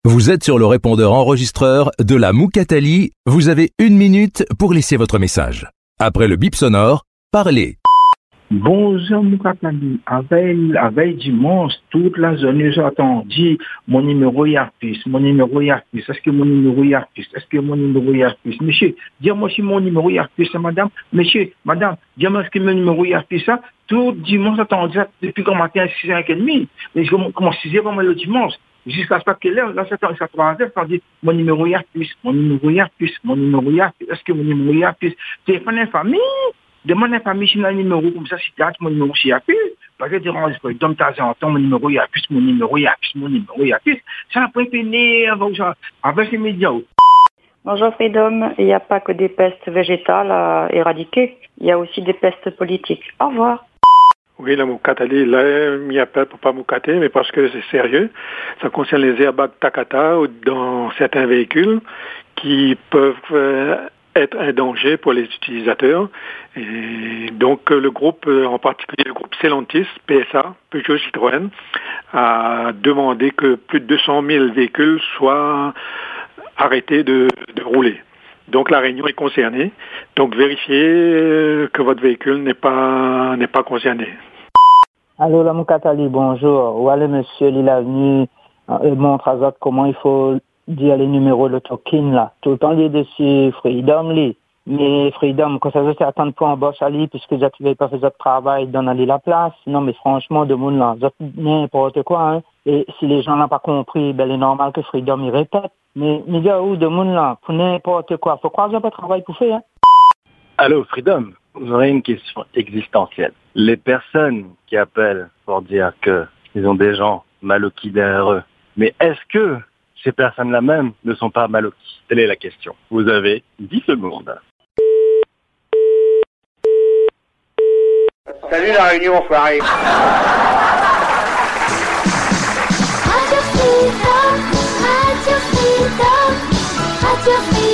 Vous êtes sur le répondeur enregistreur de la Moukatali. Vous avez 1 minute pour laisser votre message. Après le bip sonore, parlez. Bonjour Moukatali. Avec dimanche, toute la zone j'entends dire mon numéro est affiché, mon numéro est affiché. Est-ce que mon numéro est affiché? Est-ce que mon numéro est affiché? Monsieur, dis-moi si mon numéro est affiché, madame. Monsieur, madame, dis-moi est-ce que mon numéro est affiché. Tout dimanche, j'entends dire depuis le matin à 6h30. Mais je commence 6h vraiment le dimanche. Jusqu'à ce que là, c'est 3h, on dit mon numéro est affiché, mon numéro est affiché, mon numéro est affiché. Est-ce que mon numéro est affiché? Téléphone en famille. Demande à la famille si on a un numéro comme ça, si tu as mon numéro, si affiché. Parce que tu rends le temps de temps en temps, mon numéro est affiché, mon numéro est affiché, mon numéro est affiché. Ça n'a pas été avec les médias. Bonjour Freedom, il n'y a pas que des pestes végétales à éradiquer, il y a aussi des pestes politiques. Au revoir. Oui, la Moukatali, là, il m'y appelle pour pas Moukaté, mais parce que c'est sérieux. Ça concerne les airbags Takata dans certains véhicules qui peuvent être un danger pour les utilisateurs. Et donc le groupe, en particulier le groupe Stellantis, PSA, Peugeot Citroën, a demandé que plus de 200 000 véhicules soient arrêtés de rouler. Donc la Réunion est concernée. Donc vérifiez que votre véhicule n'est pas concerné. Allô, la Moukatali, bonjour. Voilà, monsieur, il est venu montre à vous comment il faut dire les numéros de token là. Tout le temps, il est dessus Freedom, li. Mais Freedom, quand ça se fait attendre pour un boss à lui, puisque vous n'avez pas fait votre travail, donner la place. Non, mais franchement, de monde là, n'importe quoi, hein. Et si les gens n'ont pas compris, ben, il est normal que Freedom, il répète. Mais, gars, où de monde là, pour n'importe quoi, faut croire que vous n'avez pas de travail pour faire, hein. Allô, Freedom, vous aurez une question existentielle. Les personnes qui appellent pour dire qu'ils ont des gens maloquis derrière eux, mais est-ce que ces personnes-là même ne sont pas maloquis? Telle est la question. Vous avez 10 secondes. Salut la Réunion, enfoiré. Radio Freedom, Radio Freedom, Radio Freedom.